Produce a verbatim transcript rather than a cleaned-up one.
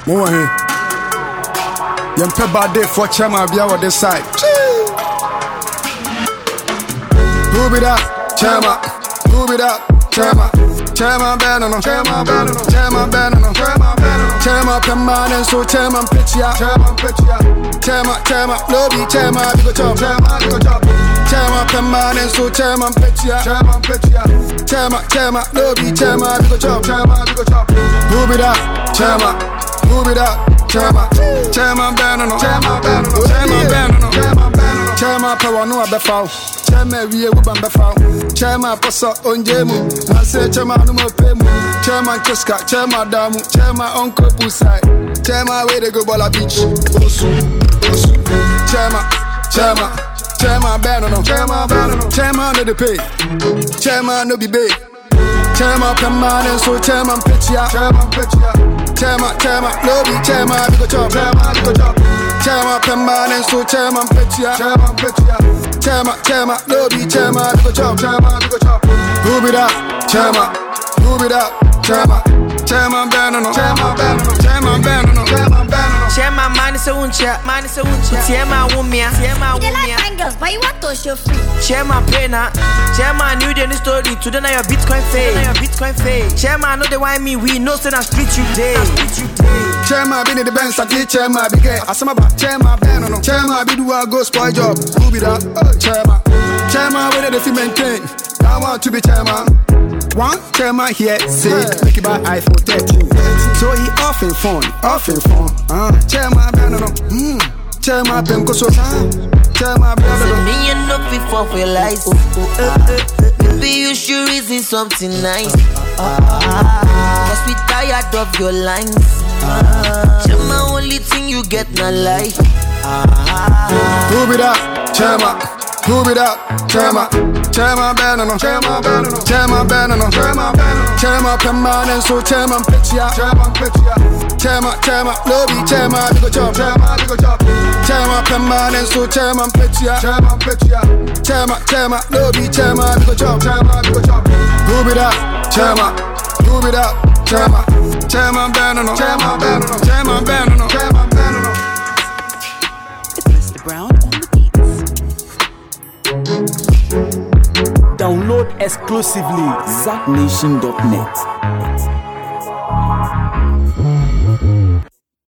More here. Yem pe bad for chairman be on this side. Move it up, chairman. Move it up, chairman. Chairman banana, chairman banana, chairman banana, chairman banana. Chairman permanent, so chairman picture, chairman picture. Chairman, chairman, lobby, chairman, we go chop, chairman, we go chop. Chairman permanent, so chairman picture, chairman picture. Chairman, chairman, lobby, chairman, we go chop, chairman, we go chop. Move it up, chairman. Move it up, chairman. Chairman banana, chairman banana, chairman banana, chairman banana. Chairman power no abefa. Chairman we we ban befa. Chairman posa onjemu. I say chairman no more pay mu. Chairman kiska, chairman damu, chairman uncle pusai. Chairman where they go ball beach. Osu, osu. Chairman, chairman, chairman banana, chairman banana. Chairman no dey pay. Chairman no be pay. Chairman permanent, so chairman picture, chairman picture. Chairman, chairman, lobby, chairman, we go chop, chairman, we go chop. Chairman permanent, so chairman picture, chairman picture. Chairman, chairman, lobby, chairman, we go chop, chairman, we go chop. Move it up, chairman. Move it up, chairman. Chairman banana, chairman banana, chairman banana, chairman banana. Chairman man is a uncha, man is a uncha. Chairman wumia, chairman They wumia. like angles, but you want to show free. Chairman payna, chairman knew the story. Today now your Bitcoin fake, now your Bitcoin fake. Chairman know they want me, we know say na street you day, street you day. Chairman be in the bench, I get chairman be get. I say about chairman banana, chairman be do a go spoil job. Move it up, chairman. Chairman where they fi maintain. I want to be chairman. One chairman here say make it buy iPhone thirteen. So he off in phone, off in phone. Uh, chairman banana, hmm. Chairman pen go so time. Chairman banana. Me you know before for lies. Maybe you should reason something nice. Cause we tired of your lines. Chairman only thing you get na lie. Move it up, chairman. Move it up, chairman. Chairman banana, chairman banana, chairman banana, chairman banana. Chairman permanent, so chairman picture, chairman picture. Chairman, chairman, lobby, chairman, we go chop, chairman, we go chop. Chairman permanent, so chairman picture, chairman picture. Chairman, chairman, lobby, chairman, we go chop, chairman, we go chop. Move it up, chairman. Move it up, chairman. Chairman banana, chairman banana, chairman banana, chairman banana. It's Mister Brown on the beats. Download exclusively zack nation dot net.